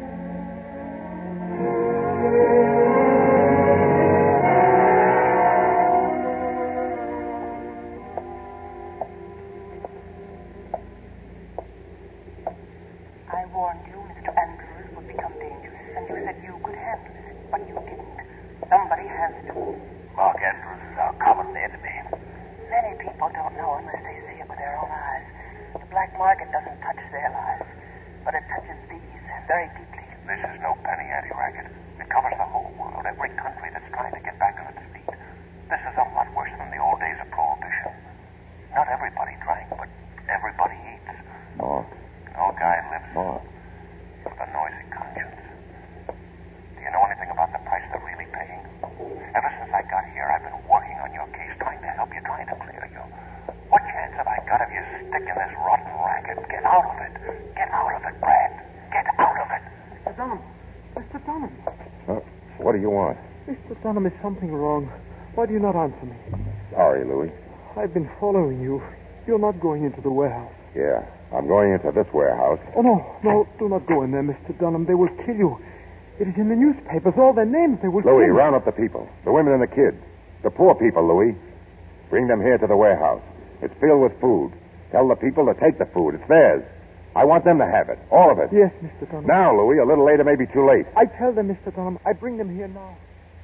I warned you Mister Andrews would become dangerous, and you said you could handle it, but you didn't. Somebody has to. Mark Andrews is our common enemy. Many people don't know unless they see it with their own eyes. The black market doesn't touch their lives, but it touches these very deeply. This is no penny ante racket. It covers the whole world, every country that's trying to get back on its feet. This is a lot worse than the old days of prohibition. Not everybody drank, but everybody eats. Mark. No guy lives Mark. with a noisy conscience. Do you know anything about the price they're really paying? Ever since I got here, I've been working on your case, trying to help you, trying to clear you. What chance have I got of you sticking this rotten racket? Get out of it. Get out of it, Brad. Get out of it. Mister Dunham. Mister Dunham. Huh? What do you want? Mister Dunham, is something wrong? Why do you not answer me? Sorry, Louis. I've been following you. You're not going into the warehouse. Yeah. I'm going into this warehouse. Oh, no, no, do not go in there, Mister Dunham. They will kill you. It is in the newspapers, all their names. They will Louis, kill you. round up the people. The women and the kids. The poor people, Louis. Bring them here to the warehouse. It's filled with food. Tell the people to take the food. It's theirs. I want them to have it. All of it. Yes, Mister Dunham. Now, Louis. A little later may be too late. I tell them, Mister Dunham. I bring them here now.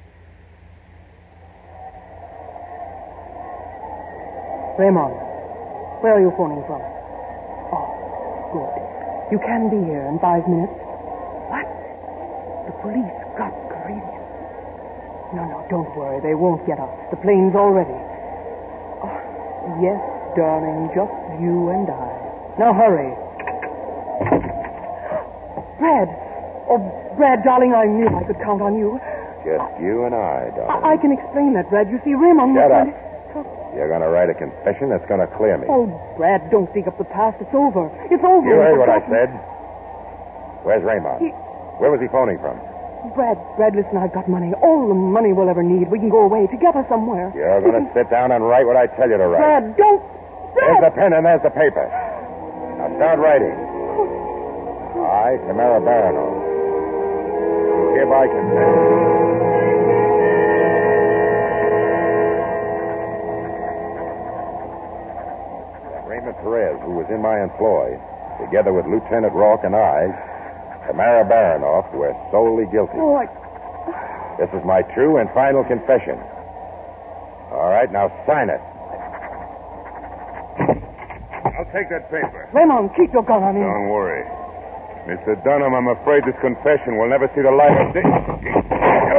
Raymond, where are you phoning from? Oh, good. You can be here in five minutes. What? The police got Caridian. No, no, don't worry. They won't get us. The plane's all ready. Oh, yes, darling, just you and I. Now hurry. Brad. Oh, Brad, darling, I knew I could count on you. Just you and I, darling. I, I can explain that, Brad. You see, Raymond... Shut was up. You're going to write a confession that's going to clear me. Oh, Brad, don't dig up the past. It's over. It's over. You heard It's what I forgotten. said. Where's Raymond? He- Where was he phoning from? Brad, Brad, listen, I've got money. All the money we'll ever need. We can go away together somewhere. You're going to sit down and write what I tell you to write. Brad, don't... There's the pen and there's the paper. Now start writing. I, Tamara Baranoff, do hereby confess. Raymond Perez, who was in my employ, together with Lieutenant Rourke and I, Tamara Baranoff, were solely guilty. Oh, I... This is my true and final confession. All right, now sign it. I'll take that paper. Raymond, keep your gun on him. Don't worry. Mister Dunham, I'm afraid this confession will never see the light of day.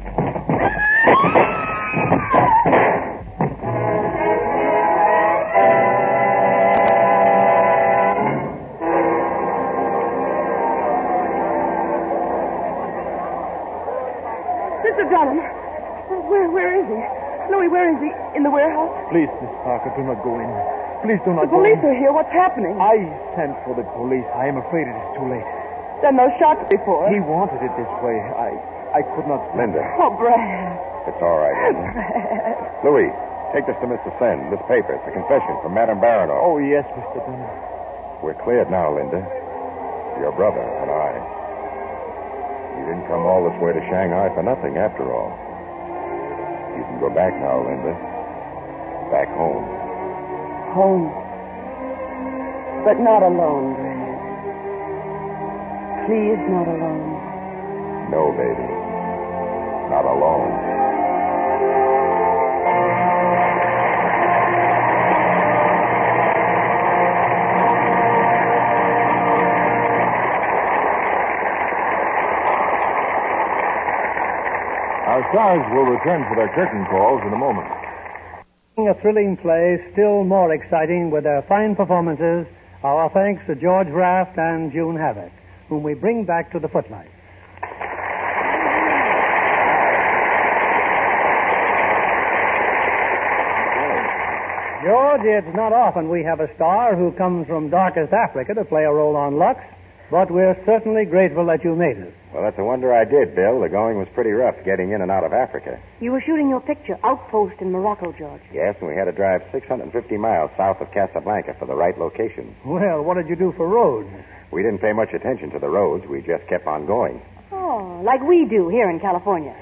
Mister Dunham, where, where is he? Louis, where is he? In the warehouse? Please, Miss Parker, do not go in. Please do not The police go in. are here. What's happening? I sent for the police. I am afraid it is too late. Done those shots before. He wanted it this way. I I could not... Linda. Oh, Brad. It's all right, Linda. Louis, take this to Mister Sen. This paper. It's a confession from Madame Baranoff. Oh, yes, Mister Dunham. We're cleared now, Linda. Your brother and I. You didn't come all this way to Shanghai for nothing, after all. You can go back now, Linda. Back home. Home. But not alone, Brad. Please, not alone. No, baby. Not alone. Our stars will return for their curtain calls in a moment. A thrilling play, still more exciting with their fine performances. Our thanks to George Raft and June Havoc, whom we bring back to the footlights. George, it's not often we have a star who comes from darkest Africa to play a role on Lux, but we're certainly grateful that you made it. Well, that's a wonder I did, Bill. The going was pretty rough getting in and out of Africa. You were shooting your picture, Outpost in Morocco, George. Yes, and we had to drive six hundred fifty miles south of Casablanca for the right location. Well, what did you do for roads? We didn't pay much attention to the roads. We just kept on going. Oh, like we do here in California.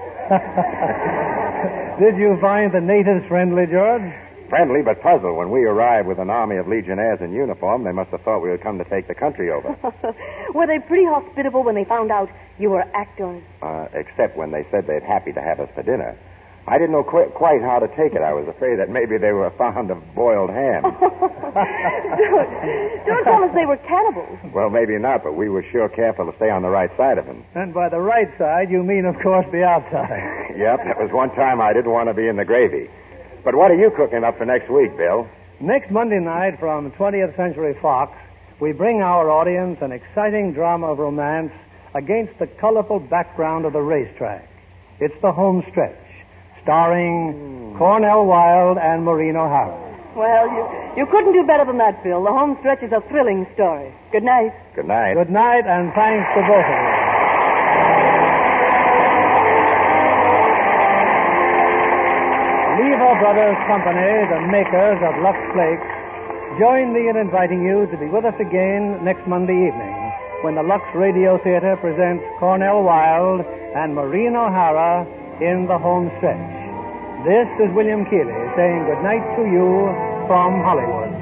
Did you find the natives friendly, George? Friendly, but puzzled. When we arrived with an army of Legionnaires in uniform, they must have thought we would come to take the country over. Were they pretty hospitable when they found out you were actors? Uh, except when they said they'd happy to have us for dinner. I didn't know qu- quite how to take it. I was afraid that maybe they were fond of boiled ham. don't, don't tell us they were cannibals. Well, maybe not, but we were sure careful to stay on the right side of them. And by the right side, you mean, of course, the outside. Yep, that was one time I didn't want to be in the gravy. But what are you cooking up for next week, Bill? Next Monday night from twentieth Century Fox, we bring our audience an exciting drama of romance against the colorful background of the racetrack. It's The Home Stretch, starring mm. Cornell Wilde and Maureen O'Hara. Well, you, you couldn't do better than that, Bill. The Home Stretch is a thrilling story. Good night. Good night. Good night, and thanks to both of you. Lever Brothers Company, the makers of Lux Flakes, join me in inviting you to be with us again next Monday evening when the Lux Radio Theater presents Cornell Wilde and Maureen O'Hara in The Home Stretch. This is William Keeley saying good night to you from Hollywood.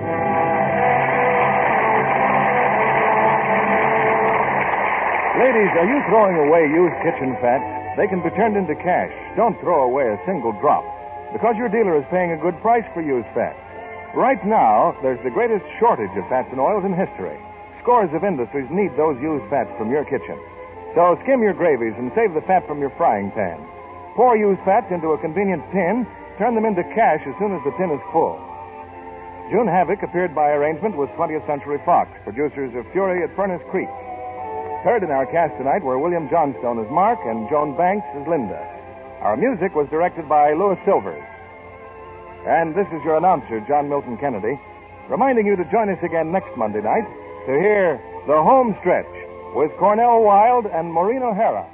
Ladies, are you throwing away used kitchen fats? They can be turned into cash. Don't throw away a single drop, because your dealer is paying a good price for used fats. Right now, there's the greatest shortage of fats and oils in history. Scores of industries need those used fats from your kitchen. So skim your gravies and save the fat from your frying pan. Pour used fats into a convenient tin. Turn them into cash as soon as the tin is full. June Havoc appeared by arrangement with twentieth Century Fox, producers of Fury at Furnace Creek. Heard in our cast tonight were William Johnstone as Mark and Joan Banks as Linda. Our music was directed by Louis Silvers. And this is your announcer, John Milton Kennedy, reminding you to join us again next Monday night to hear The Home Stretch with Cornell Wilde and Maureen O'Hara.